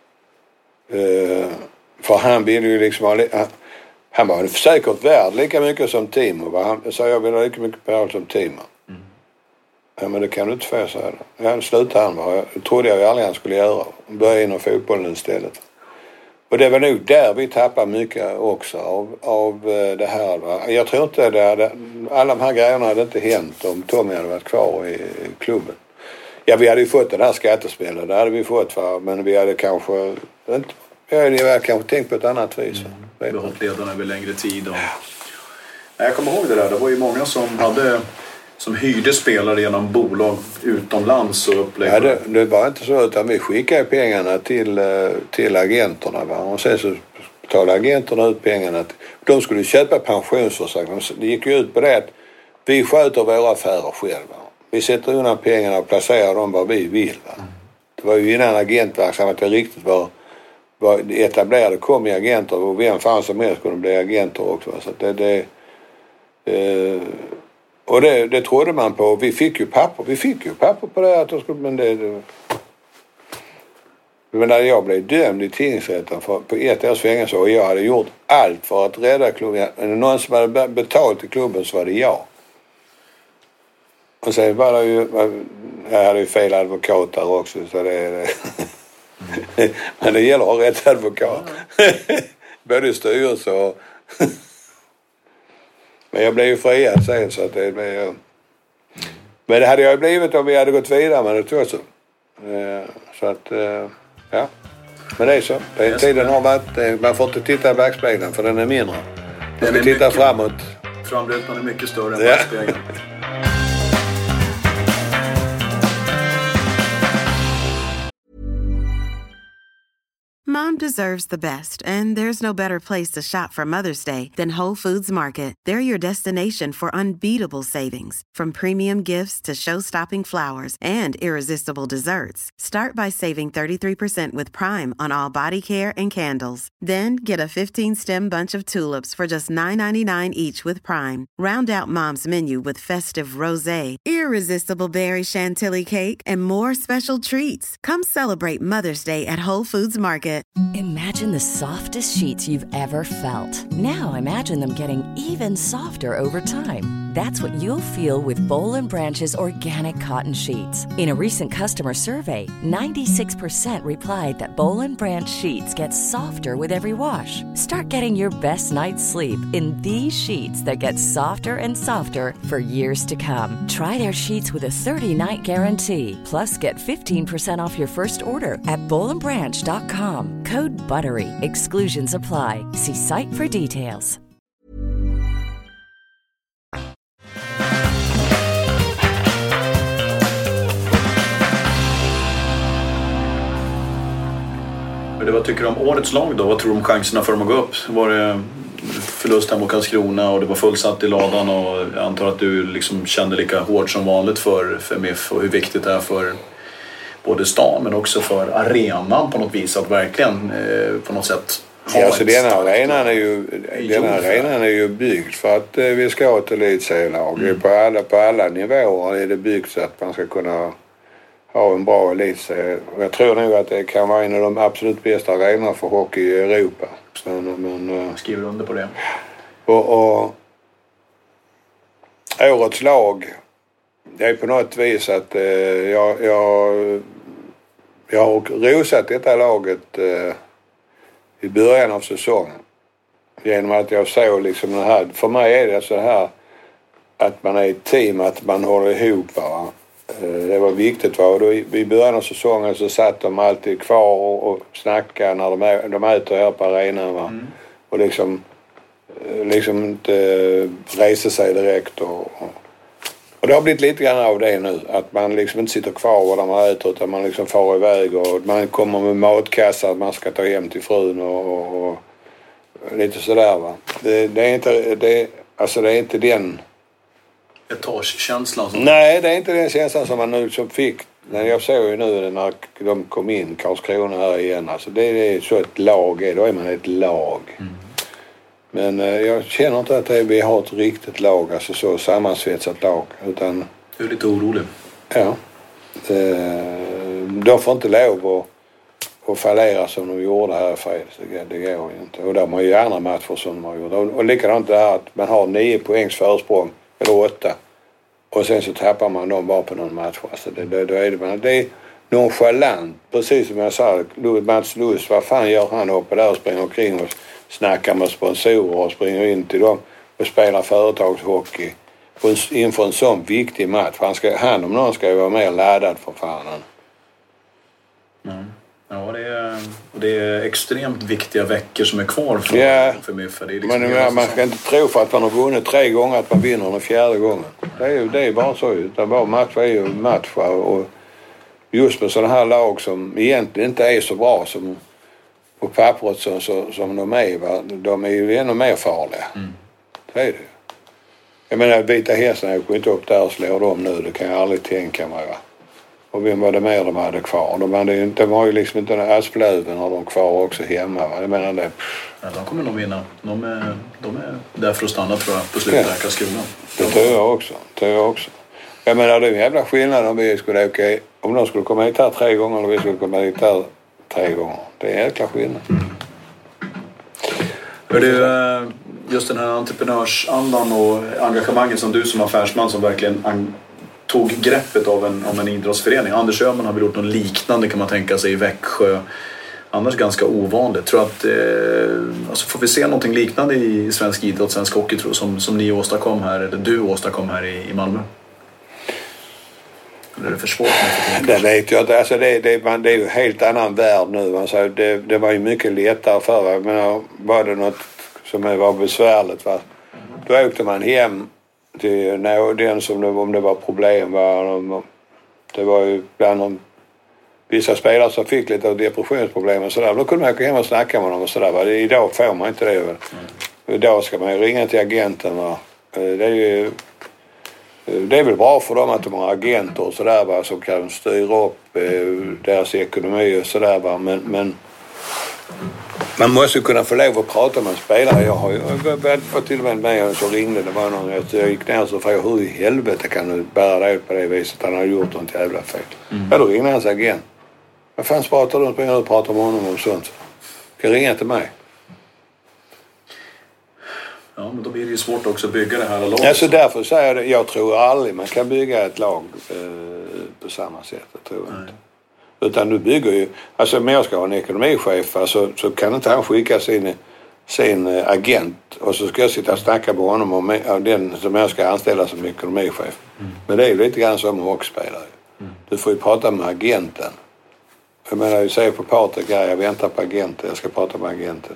För han ville ju liksom han var säkert värd lika mycket som Timo. Va? Han sa jag vill ha lika mycket pengar som Timo. Ja, men det kan du inte få, så här. Ja, slutade han bara. Jag trodde jag aldrig han skulle göra. Börja inom fotbollen istället. Och det var nog där vi tappade mycket också av det här. Va? Jag tror inte alla de här grejerna hade inte hänt om Tommy hade varit kvar i klubben. Ja, vi hade ju fått den här skattespelet. Det hade vi fått, va? Men vi hade kanske inte... Jag hade kanske tänkt på ett annat vis. Behållit ledarna över längre tid. Och... Ja. Jag kommer ihåg det där. Det var ju många som hyrde spelare genom bolag utomlands och upplägg. Ja, det var inte så, utan vi skickade pengarna till agenterna. Va? Och sen så betalade agenterna ut pengarna. De skulle köpa pensionsförsäkring. Det gick ju ut på det att vi sköter våra affärer själva. Vi sätter undan pengarna och placerar dem vad vi vill. Va? Det var ju innan agentverksamheten riktigt var etablerade, kom i agenter och vem fan som helst kunde bli agenter också. Så det trodde man på. Vi fick ju papper på det att de skulle, men när jag blev dömd i tingsrätten på 1 års fängelse och jag hade gjort allt för att rädda klubben. Någon som hade betalt i klubben så var det jag. Och sen var det ju, jag hade ju fel advokat där också så det men det gäller att ha rätt advokat. Både i styrelse och... Men jag blev ju friad sen så att det blev... Men det hade jag blivit om vi hade gått vidare med det tror jag så. Så att, ja. Men det är så. Tiden har varit... Man får inte titta i backspegeln för den är mindre. Man ska titta framåt. Framrutan är mycket större än backspegeln. Mom deserves the best, and there's no better place to shop for Mother's Day than Whole Foods Market. They're your destination for unbeatable savings, from premium gifts to show-stopping flowers and irresistible desserts. Start by saving 33% with Prime on all body care and candles. Then get a 15-stem bunch of tulips for just $9.99 each with Prime. Round out Mom's menu with festive rosé, irresistible berry chantilly cake, and more special treats. Come celebrate Mother's Day at Whole Foods Market. Imagine the softest sheets you've ever felt. Now imagine them getting even softer over time. That's what you'll feel with Boll & Branch's organic cotton sheets. In a recent customer survey, 96% replied that Boll & Branch sheets get softer with every wash. Start getting your best night's sleep in these sheets that get softer and softer for years to come. Try their sheets with a 30-night guarantee. Plus, get 15% off your first order at bollandbranch.com. Code BUTTERY. Exclusions apply. See site for details. Vad tycker du om årets lag då? Vad tror du om chanserna för dem att gå upp? Var det förlust här mot Karlskrona och det var fullsatt i ladan och jag antar att du liksom kände lika hårt som vanligt för MIF och hur viktigt det är för både stan men också för arenan på något vis att verkligen på något sätt ha alltså denna arenan är ju byggd för att vi ska ha ett elitserielag. På alla nivåer är det byggt så att man ska kunna ha en bra elitserie. Jag tror nog att det kan vara en av de absolut bästa arenorna för hockey i Europa. Men skriver under på det. Och årets lag, det är på något vis att jag har rosat detta laget i början av säsongen. Genom att jag såg liksom det här, för mig är det så här att man är ett team, att man håller ihop va. Det var viktigt va. Och då, i början av säsongen så satt de alltid kvar och snackade när de möter här på arenan va. Och liksom inte reser sig direkt och det har blivit lite grann av det nu. Att man liksom inte sitter kvar var de äter utan man liksom far iväg och man kommer med matkassar att man ska ta hem till frun och lite sådär va. Det är inte den etagekänslan som... Nej, det är inte den känslan som man nu som fick. Jag såg ju nu när de kom in Karlskrona här igen. Alltså det är så ett lag är. Då är man ett lag. Men jag känner inte att vi har ett riktigt lag. Alltså så sammansvetsat lag. Utan... Du är lite orolig. Ja. De får inte lov att fallera som de gjorde här i fredags. Det går ju inte. Och de har ju andra matcher som de har gjort. Och likadant det här att man har 9 poängs försprång. Eller 8. Och sen så tappar man dem bara på någon match. Alltså det är nonchalant. Precis som jag sa, Mats Lust, vad fan gör han uppe där och springer omkring och snackar med sponsorer och springer in till dem och spelar företagshockey inför en sån viktig match. Han om någon ska ju vara mer laddad för fan. Ja, det är extremt viktiga veckor som är kvar för MIF. Det är liksom men man ska inte tro för att man har vunnit 3 gånger att man vinner den 4:e gången. Det är bara så. Utan bara match är ju match. Och just med sådana här lag som egentligen inte är så bra som på pappret som de är. Va? De är ju ännu mer farliga. Det är det. Jag menar, Vita Hästen går inte upp där och slår dem nu. Det kan jag aldrig tänka mig va. Och vem var det mer de hade kvar? De har ju liksom inte Asplöven har de kvar också hemma. Va? Jag menar det. Ja, de kommer nog vinna. De är där för att stanna tror jag på slutet här Karlskrona. Det tror jag också. Jag menar det är en jävla skillnad om vi skulle åka, om de skulle komma hit här 3 gånger eller vi skulle komma hit här 3 gånger. Det är en jäkla skillnad. Just den här entreprenörsandan och engagemanget som du som affärsman som verkligen tog greppet av en idrottsförening. Anders Öhman har väl gjort något liknande kan man tänka sig i Växjö. Annars ganska ovanligt. Tror att alltså får vi se någonting liknande i svensk idrott, svensk hockey tror som ni åstadkom här eller du åstadkom här i Malmö? Eller är det för svårt? Det vet jag inte. Alltså det är ju en helt annan värld nu. Alltså det var ju mycket lättare förr. Men var det något som var besvärligt va? Då åkte man hem till den som om det var problem det var ju bland vissa spelare som fick lite av depressionsproblem och sådär. Då kunde man åka hem och snacka med dem och sådär. Idag får man inte det. Idag ska man ju ringa till agenten. Va? Det är väl bra för dem att de har agenter och sådär som kan styra upp deras ekonomi och sådär. Men man måste kunna få lov att prata med en spelare. Jag har fått till och med och så ringde det var någon. Jag gick ner och så frågade hur i helvete kan du bära det ut på det viset? Han har gjort något jävla fel. Ja, då ringde hans agent. Vad fan pratar du? Springer och pratar med honom om sånt. Ska ringa till mig. Ja, men då blir det ju svårt också att bygga det här laget. Alltså därför säger jag det, jag tror aldrig man kan bygga ett lag på samma sätt, jag tror inte. Utan du bygger ju, alltså om jag ska ha en ekonomichef, alltså, så kan inte han skicka sin agent och så ska jag sitta och snacka på honom om den som jag ska anställa som ekonomichef. Men det är ju lite grann som hockeyspelare. Du får ju prata med agenten. Jag menar, jag säger på Patrik, jag väntar på agenten, jag ska prata med agenten.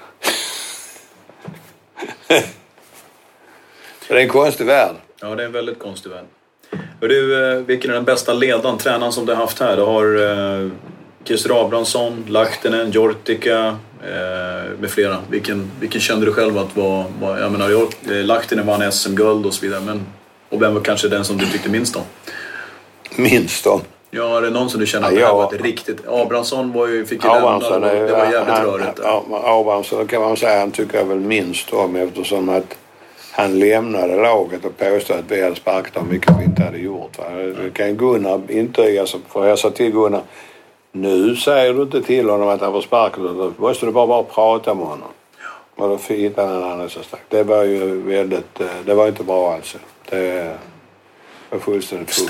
Det är en konstig värld. Ja, det är en väldigt konstig värld. Och du, vilken är den bästa ledaren, tränaren som du har haft här? Du har Christer Abrahamsson, Lahtinen, Jortika med flera. Vilken kände du själv att var jag menar, Lahtinen vann SM-guld och så vidare. Och vem var kanske den som du tyckte minst om? Minst om? Ja, är det någon som du kände att det här var ett riktigt... Abrahamsson fick ju lämna, det var jävligt rörigt. Abrahamsson kan man säga, han tycker jag väl minst om, eftersom att han lämnade laget och påstod att vi hade sparkat om mycket vi inte hade gjort. Det kan Gunnar intyga, för jag sa till Gunnar, nu säger du inte till honom att han var sparkat, då måste du bara prata med honom. Och då hittade han annan så starkt. Det var ju väldigt, det var inte bra alltså. Det var fullständigt fullt.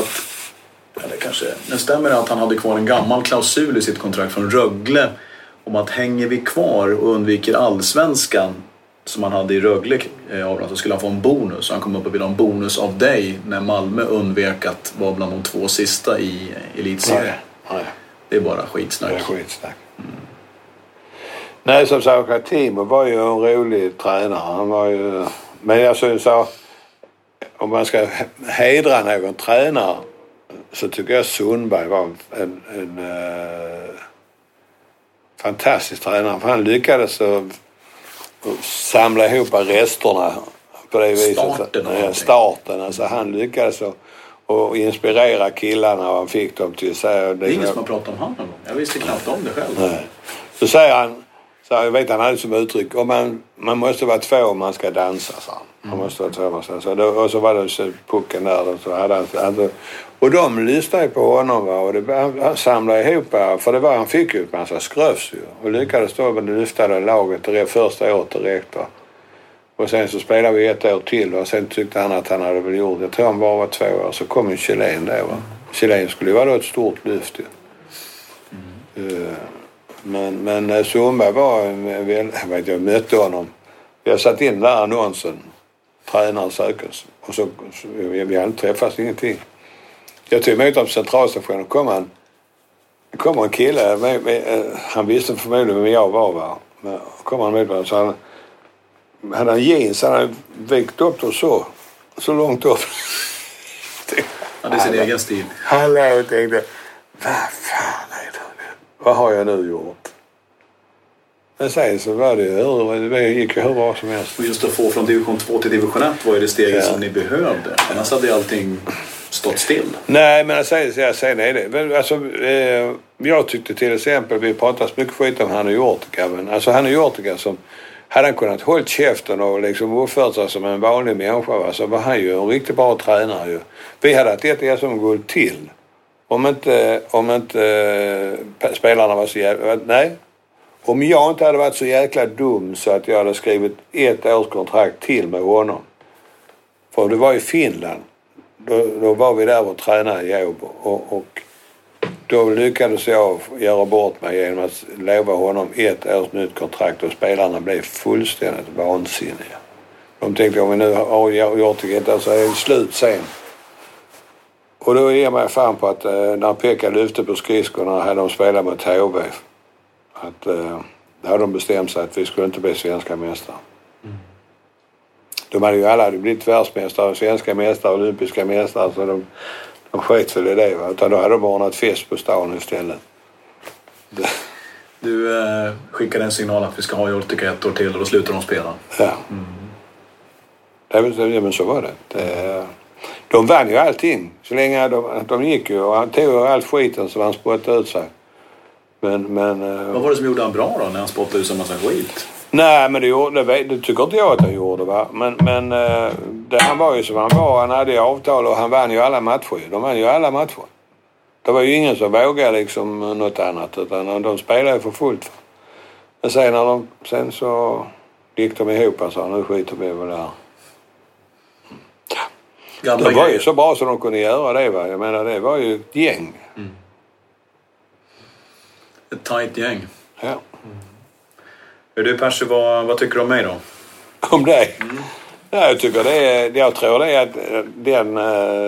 Stämmer det att han hade kvar en gammal klausul i sitt kontrakt från Rögle om att hänger vi kvar och undviker allsvenskan som han hade i Rögle, så skulle han få en bonus. Han kom upp och ville ha en bonus av dig när Malmö undvek att vara bland de 2 sista i elitserien. Nej. Det är bara skitsnack. Det är skitsnack. Nej, som sagt, Timo var ju en rolig tränare. Han var ju... Men jag syns att om man ska hedra någon tränare så tycker jag Sundberg var en fantastisk tränare. För han lyckades att samla ihop resterna på det viset. Starten. Alltså han lyckades att inspirera killarna och han fick dem till sig. Det är ingen som har pratat om honom. Jag visste knappt om det själv. Nej. Så säger han, så jag vet han hade som uttryck, om man måste vara 2 om man ska dansa, så man måste vara 2 om man ska dansa. Och så var det så pucken där och så hade han, och de lyssnade på honom, va, och han samlade ihop, för det var, han fick ju ett massa skrövs ju, och lyckades då med det lyftade laget det första året direkt, va. Och sen så spelade vi 1 år till och sen tyckte han att han hade väl gjort, jag tror han bara var 2 år, så kom ju Kjellén då, va. Kjellén skulle ju vara då ett stort lyft ju. Men Sundberg var jag mötte honom. Jag satt in där annonsen, tränaren sökes, och så vi hade träffats ingenting. Jag tog emot dem på centralstationen, kom en kille han visste förmodligen vem jag var, va. Men kom han med mig, så han hade jeans, han hade vikt upp och så långt upp. Han hade sin egen stil. Hallå, jag tänkte, vad fan är det? Vad har jag nu gjort? Men sen så var det gick ju hur bra som helst. Och just att få från division 2 till division 1 var ju det steget som ni behövde. Annars hade allting stått still. Nej, men sen är det. Men alltså, jag tyckte till exempel, vi pratade så mycket skit om Hannu Jortika. Men alltså Hannu Jortika, som hade han kunnat hålla käften och liksom uppfört sig som en vanlig människa, va, så var han ju en riktigt bra tränare ju. Vi hade haft ett som gått till. Om inte spelarna var så jävla... Nej. Om jag inte hade varit så jäkla dum så att jag hade skrivit 1 års kontrakt till med honom. För det var i Finland. Då var vi där och tränade i Åbo. Och då lyckades jag göra bort mig genom att lova honom 1 års nytt kontrakt. Och spelarna blev fullständigt vansinniga. De tänkte, om vi nu har gjort det så är det slut sen. Och då ger mig fan på att när Pekka lyfte på skridskorna hade de spelat mot HV. Att då hade de bestämt sig att vi skulle inte bli svenska mästare. De hade ju alla blivit världsmästare, svenska mästare, olympiska mästare, så de sket väl i det, va? Utan då hade de ordnat fest på stan istället. Du skickade en signal att vi ska ha Jortika 1 år till och då slutar de spela. Ja. Men så var det. De vann ju allting. Så länge de gick ju, och han tog allt skiten så han spottade ut sig. Men vad var det som gjorde han bra då när han spottade ut så massa skit? Nej, men det tycker inte jag att han gjorde, va. Men han var ju som han var. Han hade ju avtal och han vann ju alla matcher. De vann ju alla matcher. Det var ju ingen som vågade liksom något annat, utan de spelade för fullt. Men sen så gick de ihop och sa nu skiter vi väl där. Gamla De var ju grejer. så bra så de kunde göra det, va? Jag menar, det var ju ett gäng. Ett tajt gäng. Ja. Du Percy, vad tycker du om mig då? Om det? Ja, jag tror det är att den...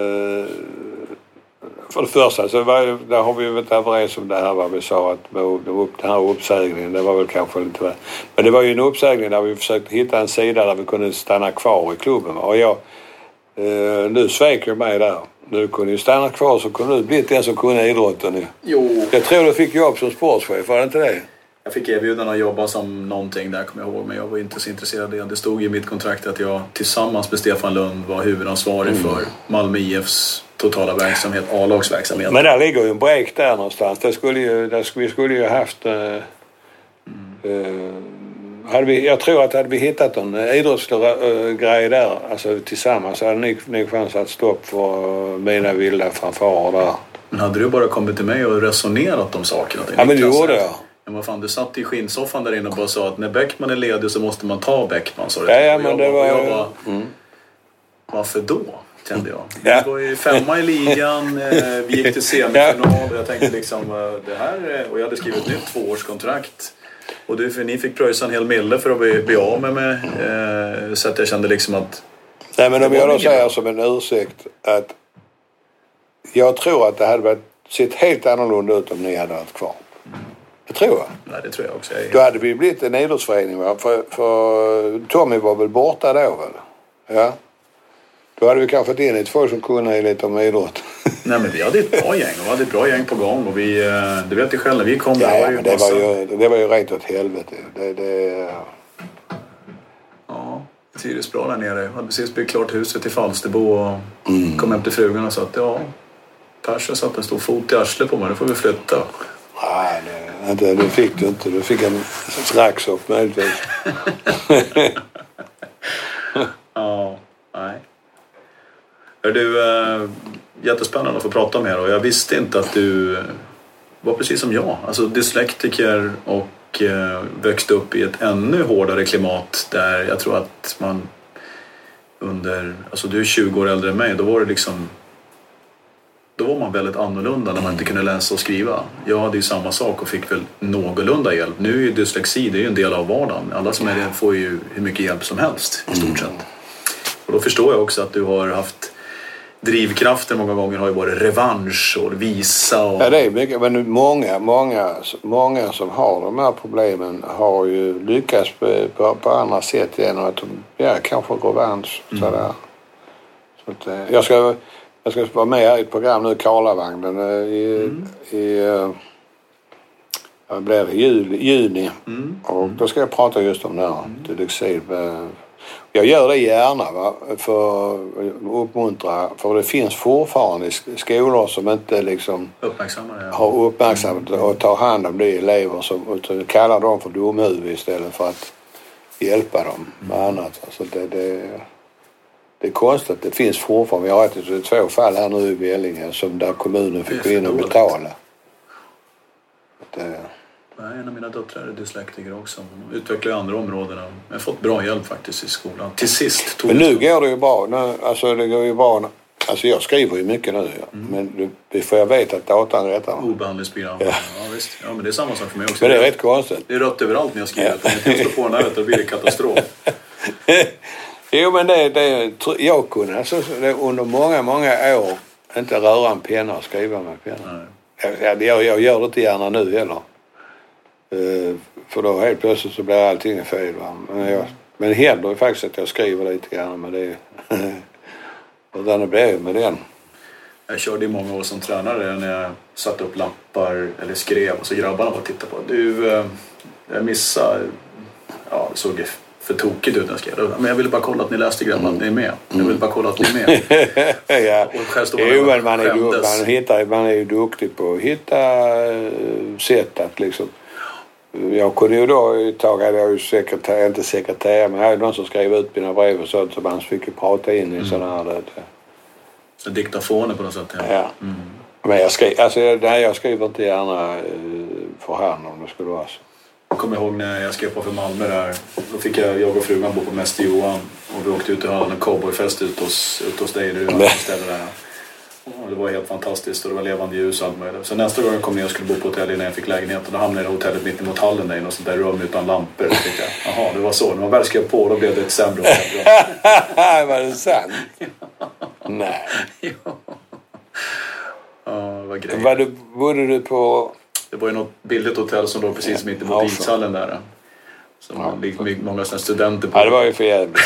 För det första så där har vi varit överens om det här vad vi sa att den här uppsägningen, det var väl kanske lite... Men det var ju en uppsägning där vi försökte hitta en sida där vi kunde stanna kvar i klubben. Och jag... nu svek jag mig där. Du kunde ju stanna kvar så kunde du bli den som kunde idrotten. Jo. Jag tror du fick jobb som sportchef, var det inte det? Jag fick erbjudande att jobba som någonting där, kommer jag ihåg. Men jag var inte så intresserad av det. Det stod i mitt kontrakt att jag tillsammans med Stefan Lund var huvudansvarig för Malmö IFs totala verksamhet, A-lagsverksamhet. Men där ligger ju en break där någonstans. Vi skulle ju haft... jag tror att hade vi hittat en idrottsgrej där, alltså tillsammans, hade ni chans att stopp för mina vilda fanfarer där. Men hade du bara kommit till mig och resonerat om sakerna? Ja, men det gjorde jag. Men vad fan, du satt i skinnsoffan där inne och bara sa att när Bäckman är ledig så måste man ta Bäckman. Ja, men det var... Varför då? Kände jag. Ja. Vi var ju 5 i ligan, vi gick till semifinal och jag tänkte liksom det här, och jag hade skrivit ett nytt 2-årskontrakt. Och för ni fick pröjsa en hel mille för att bli av med mig. Så att jag kände liksom att... Nej, men om jag då säger som en ursäkt att jag tror att det hade sett helt annorlunda ut om ni hade varit kvar. Det tror jag. Nej, det tror jag också. Då hade vi blivit en idrottsförening, va? För Tommy var väl borta då, väl? Ja. Då hade vi kanske fått in ett folk som kunde lite om idrott. Nej, men vi hade ett bra gäng. Och vi hade ett bra gäng på gång. Och vi, du vet ju själv, när vi kom där... Ja, men det var ju rent åt helvete. Ja, det trivdes bra där nere. Jag hade precis byggt klart huset i Falsterbo och kom hem till frugan och sa att Persa satt en stor fot i arslet på mig. Då får vi flytta. Nej, det fick du inte. Du fick en strax upp möjligtvis. Ja, nej. Du, jättespännande att få prata med er. Och jag visste inte att du var precis som jag. Alltså dyslektiker och växte upp i ett ännu hårdare klimat där jag tror att man alltså du är 20 år äldre än mig, då var det liksom... Då var man väldigt annorlunda när man inte kunde läsa och skriva. Jag hade ju samma sak och fick väl någorlunda hjälp. Nu är ju dyslexi, det är ju en del av vardagen. Alla som är det får ju hur mycket hjälp som helst i stort sett. Och då förstår jag också att du har haft drivkrafter många gånger, har ju varit revansch och visa. Och... Ja, det är mycket. Men många som har de här problemen har ju lyckats på andra sätt genom att de kanske revansch. Sådär. Så att, jag ska vara med här i ett program nu, Karlavagnen, jag blir juni. Och då ska jag prata just om det här. Dyslexi. Jag gör det gärna, va? För att uppmuntra. För det finns fortfarande skolor som inte liksom har uppmärksammat och tar hand om de elever som kallar dem för dumhuvud istället för att hjälpa dem med annat. Alltså det är konstigt att det finns fortfarande. Vi har haft 2 fall här nu i Vellinge som där kommunen fick gå in och betala. En av mina döttrar är dyslektiker också. De utvecklar ju andra områden. Jag har fått bra hjälp faktiskt i skolan. Till sist. Men nu går det ju bra. Det går ju bra. Alltså jag skriver ju mycket nu. Ja. Men för jag vet att datan rättar. Obehandlingsprogram. Ja, visst. Ja, men det är samma sak för mig också. Men det är rätt konstigt. Det är rött överallt när jag skriver. Om jag inte står på den här då blir det katastrof. Jo, men jag kunde alltså, under många år inte röra en penna och skriva med penna. Jag gör det inte gärna nu heller. För då helt plötsligt så blir allting fel. Va? Men det händer ju faktiskt att jag skriver lite grann med det. Och den blev med den. Jag körde i många år som tränare när jag satte upp lappar eller skrev och så grabbarna bara tittade på. Du, jag missade, det såg för tokigt ut när jag skrev. Men jag ville bara kolla att ni läste grabbar, att ni är med. Jag ville bara kolla att ni är med. Men man är ju duktig på att hitta sätt att liksom... Jag kunde ju då ett tag hade jag ju inte sekreterare, men jag hade någon som skrev ut mina brev och sånt så man fick ju prata in i sådana här... Så diktafoner på något sätt? Ja. Men jag skriver inte gärna för hand om det skulle vara så. Jag kommer ihåg när jag skrev på för Malmö där. Då fick jag och frugan bo på Mäster Johan. Och vi åkte ut och hade en cowboyfest ut hos dig. Där. Och det var helt fantastiskt och det var levande ljus och allt möjligt. Så nästa gång jag kom ner och skulle bo på hotell innan jag fick lägenheten. Då hamnade jag i hotellet mitt emot hallen där i något sånt där rum utan lampor. Jaha, det var så. När man väl skrev på då blev det ett sämre Var det sant? Nej. Ja, det var grejer. Bodde du på... Det var ju något billigt hotell som låg precis mitt emot ishallen där. Som många studenter på. Ja, det var ju för jävligt.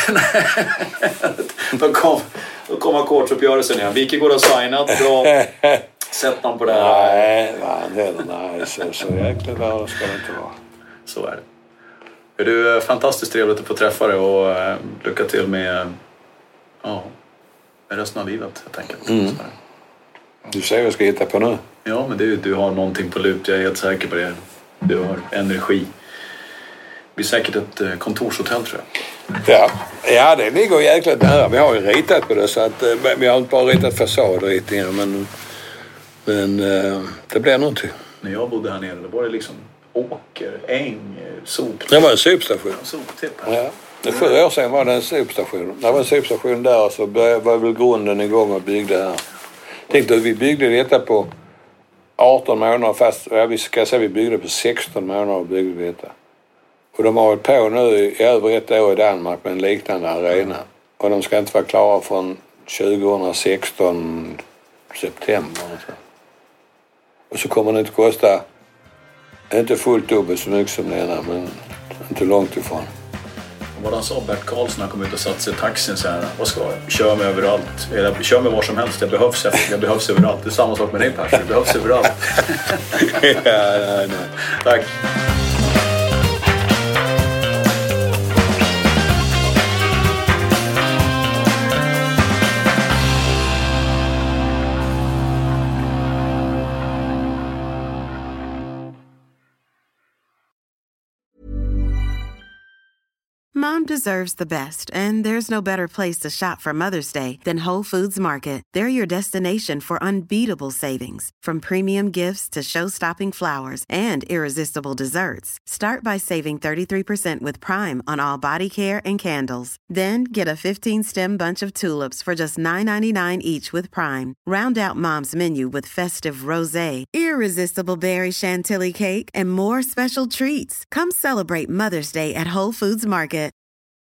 Då kom ackordsuppgörelsen igen. Wikegård har signat. Bra. Sätt namn på det här. Nej. Så jäkla bra ska det inte vara. Så är det. Det är fantastiskt trevligt att få träffa dig och lycka till med resten av livet helt enkelt. Du säger vad jag ska hitta på nu. Ja, men du har någonting på lut. Jag är helt säker på det. Du har energi. Det blir säkert ett kontorshotell tror jag. Ja, det ligger jäkligt nära. Vi har ju ritat på det så att vi har inte bara ritat fasadritningar men det blir någonting. När jag bodde här nere då var det liksom åker, äng, sop. Det var en sopstation. Soptipp. Ja. Det 7 år sedan var det en sopstation. Det var en sopstation där så var väl grunden igång och byggde här. Tänkte att vi byggde detta på 18 månader fast vi ska säga vi byggde på 16 månader och byggde vi detta. Och de har varit på nu i över ett år i Danmark med en liknande arena. Och de ska inte vara klara från 2016 september. Och så kommer det inte kosta inte fullt dubbelt så mycket som det är men inte långt ifrån. Vad han sa, Bert Karlsson, han kom ut och satt sig i taxin så här. Vad ska jag? Kör mig överallt. Kör mig var som helst. Jag behövs överallt. Det är samma sak med dig, Persson. Du behövs överallt. Nej. Tack. Mom deserves the best, and there's no better place to shop for Mother's Day than Whole Foods Market. They're your destination for unbeatable savings, from premium gifts to show-stopping flowers and irresistible desserts. Start by saving 33% with Prime on all body care and candles. Then get a 15-stem bunch of tulips for just $9.99 each with Prime. Round out Mom's menu with festive rosé, irresistible berry chantilly cake, and more special treats. Come celebrate Mother's Day at Whole Foods Market.